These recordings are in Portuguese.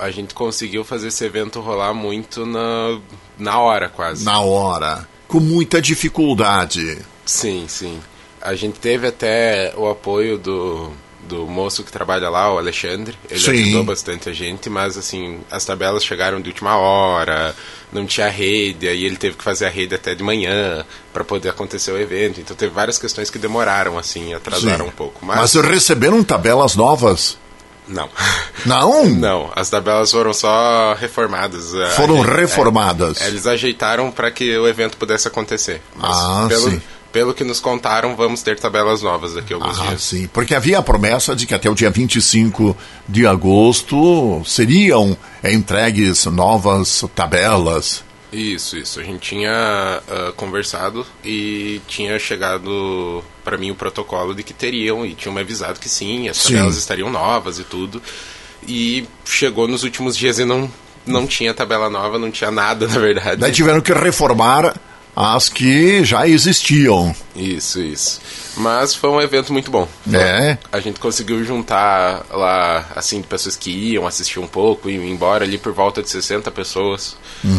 A gente conseguiu fazer esse evento rolar muito na hora, quase. Na hora. Com muita dificuldade. Sim, sim. A gente teve até o apoio do moço que trabalha lá, o Alexandre. Ele ajudou bastante a gente, mas assim, as tabelas chegaram de última hora, não tinha rede, aí ele teve que fazer a rede até de manhã para poder acontecer o evento. Então teve várias questões que demoraram, assim, atrasaram um pouco. Mas receberam tabelas novas? Não. Não? Não, as tabelas foram só reformadas. Foram reformadas. Eles ajeitaram para que o evento pudesse acontecer. Mas sim. Pelo que nos contaram, vamos ter tabelas novas daqui a alguns dias. Sim, porque havia a promessa de que até o dia 25 de agosto seriam entregues novas tabelas. Isso. A gente tinha conversado e tinha chegado para mim o protocolo de que teriam, e tinham me avisado que sim, as tabelas estariam novas e tudo. E chegou nos últimos dias e não tinha tabela nova, não tinha nada, na verdade. Daí tiveram que reformar as que já existiam. Isso. Mas foi um evento muito bom. A gente conseguiu juntar lá, assim, pessoas que iam assistir um pouco e ir embora ali por volta de 60 pessoas.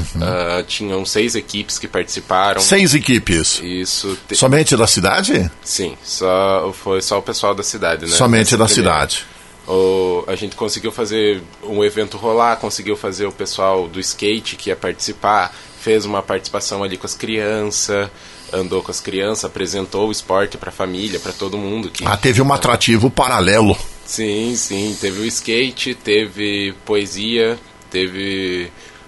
Tinham 6 equipes que participaram. 6 equipes? Isso. Somente da cidade? Sim, foi só o pessoal da cidade, né? Somente da cidade. A gente conseguiu fazer um evento rolar, conseguiu fazer o pessoal do skate que ia participar, fez uma participação ali com as crianças, andou com as crianças, apresentou o esporte para a família, para todo mundo. Teve um atrativo paralelo. Sim, teve o skate, teve poesia, teve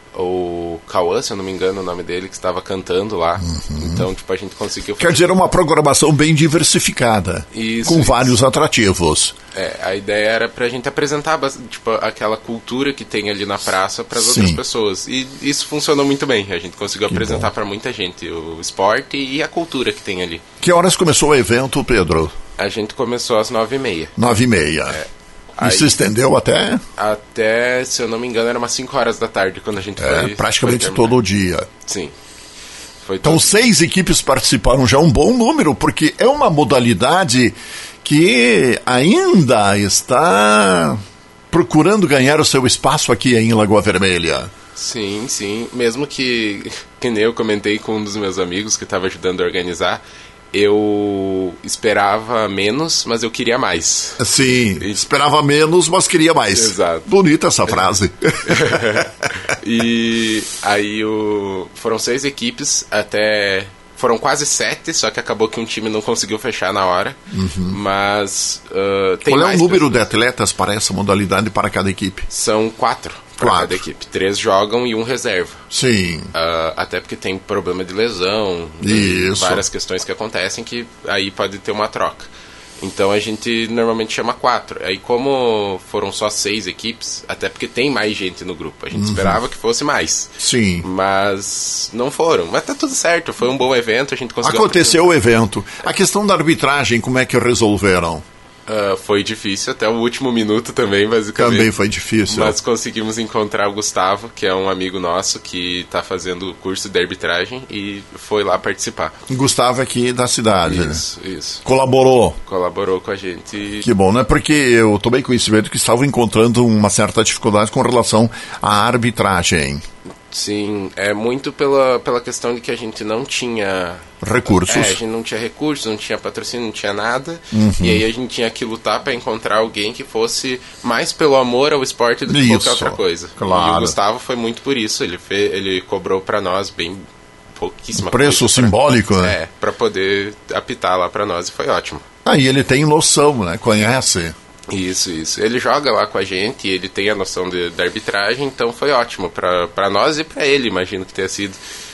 o Cauã, se eu não me engano o nome dele, que estava cantando lá. Então, a gente conseguiu... Quer dizer, uma programação bem diversificada, com vários atrativos. A ideia era pra gente apresentar aquela cultura que tem ali na praça para as outras pessoas. E isso funcionou muito bem. A gente conseguiu apresentar para muita gente o esporte e a cultura que tem ali. Que horas começou o evento, Pedro? A gente começou às 9h30. 9h30. E se estendeu até? Até, se eu não me engano, era umas 5 horas da tarde quando a gente foi. Praticamente todo o dia. Sim. Então 6 equipes participaram, já é um bom número, porque é uma modalidade que ainda está procurando ganhar o seu espaço aqui em Lagoa Vermelha. Sim. Mesmo que nem eu comentei com um dos meus amigos que estava ajudando a organizar, eu esperava menos, mas eu queria mais. Sim, esperava menos, mas queria mais. Exato. Bonita essa frase. E aí foram 6 equipes, foram quase 7, só que acabou que um time não conseguiu fechar na hora. Mas tem Qual é mais o número de atletas para essa modalidade para cada equipe? São 4 para cada equipe. 3 jogam e 1 reserva. Sim. Até porque tem problema de lesão, várias questões que acontecem que aí pode ter uma troca. Então a gente normalmente chama 4. Aí como foram só 6 equipes, até porque tem mais gente no grupo, a gente esperava que fosse mais. Sim. Mas não foram. Mas tá tudo certo, foi um bom evento, a gente conseguiu... Aconteceu o evento. A questão da arbitragem, como é que resolveram? Foi difícil até o último minuto também, basicamente. Também foi difícil. Mas conseguimos encontrar o Gustavo, que é um amigo nosso que está fazendo o curso de arbitragem e foi lá participar. Gustavo aqui da cidade. Isso. Colaborou com a gente. Que bom, né? Porque eu tomei conhecimento que estavam encontrando uma certa dificuldade com relação à arbitragem. Sim, é muito pela questão de que a gente não tinha recursos. A gente não tinha recursos, não tinha patrocínio, não tinha nada. E aí a gente tinha que lutar para encontrar alguém que fosse mais pelo amor ao esporte do que qualquer outra coisa. Claro. E o Gustavo foi muito por isso. Ele cobrou para nós bem pouquíssima preço simbólico, né? Para poder apitar lá para nós, e foi ótimo. E ele tem noção, né? Conhece. Isso. Ele joga lá com a gente, ele tem a noção da arbitragem, então foi ótimo para nós e para ele, imagino que tenha sido.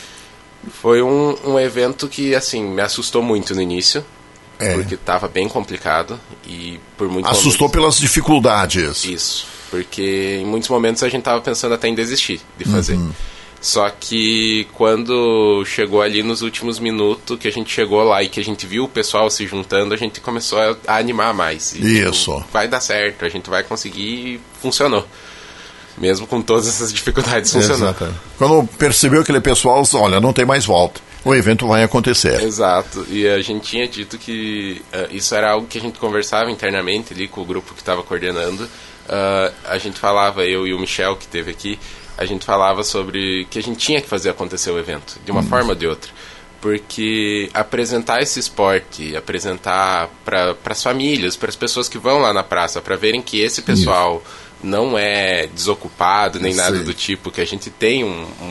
Foi um evento que, assim, me assustou muito no início, porque estava bem complicado e por muitos assustou pelas dificuldades. Isso, porque em muitos momentos a gente estava pensando até em desistir de fazer. Só que quando chegou ali nos últimos minutos, que a gente chegou lá e que a gente viu o pessoal se juntando, a gente começou a animar mais. Isso. Vai dar certo, a gente vai conseguir, e funcionou. Mesmo com todas essas dificuldades, funcionou. Exato. Quando percebeu aquele pessoal, olha, não tem mais volta. O evento vai acontecer. Exato. E a gente tinha dito que isso era algo que a gente conversava internamente ali com o grupo que estava coordenando. a gente falava, eu e o Michel, que esteve aqui, a gente falava sobre que a gente tinha que fazer acontecer o evento, de uma forma ou de outra. Porque apresentar esse esporte, apresentar para as famílias, para as pessoas que vão lá na praça, para verem que esse pessoal não é desocupado, nem nada do tipo, que a gente tem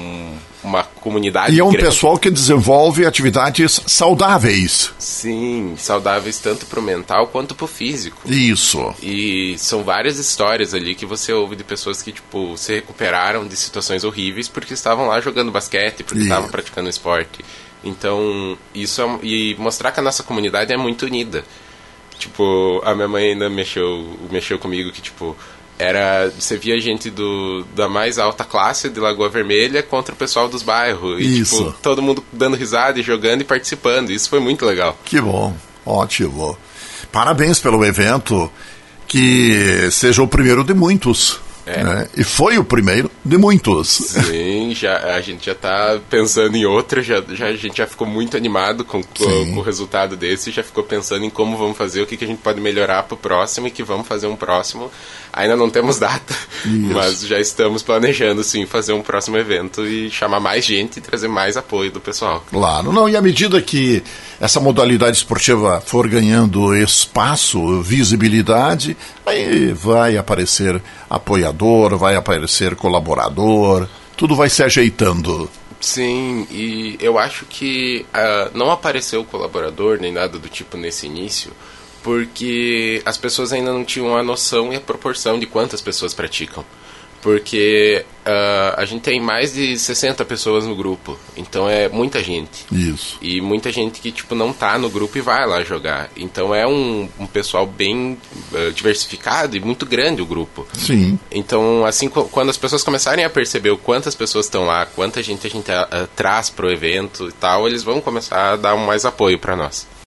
uma comunidade E é um grande. pessoal que desenvolve atividades saudáveis. Sim, saudáveis tanto para o mental quanto para o físico. Isso. E são várias histórias ali que você ouve de pessoas que, tipo, se recuperaram de situações horríveis porque estavam lá jogando basquete, porque estavam praticando esporte. Então, e mostrar que a nossa comunidade é muito unida. Tipo, a minha mãe ainda mexeu comigo que, tipo, você via gente da mais alta classe de Lagoa Vermelha contra o pessoal dos bairros. E, tipo, todo mundo dando risada e jogando e participando. Isso foi muito legal. Que bom, ótimo. Parabéns pelo evento, que seja o primeiro de muitos. Né? E foi o primeiro de muitos. Sim, a gente já está pensando em outro, a gente já ficou muito animado com o resultado desse, já ficou pensando em como vamos fazer, o que a gente pode melhorar para o próximo e que vamos fazer um próximo. Ainda não temos data, mas já estamos planejando, sim, fazer um próximo evento e chamar mais gente e trazer mais apoio do pessoal. Claro, não, e à medida que essa modalidade esportiva for ganhando espaço, visibilidade, aí vai aparecer apoiador, vai aparecer colaborador, tudo vai se ajeitando. Sim, e eu acho que não apareceu colaborador nem nada do tipo nesse início, porque as pessoas ainda não tinham a noção e a proporção de quantas pessoas praticam. Porque a gente tem mais de 60 pessoas no grupo, então é muita gente. Isso. E muita gente que, tipo, não tá no grupo e vai lá jogar. Então é um pessoal bem diversificado e muito grande o grupo. Sim. Então, assim, quando as pessoas começarem a perceber o quantas pessoas estão lá, quanta gente a gente traz pro evento e tal, eles vão começar a dar mais apoio para nós.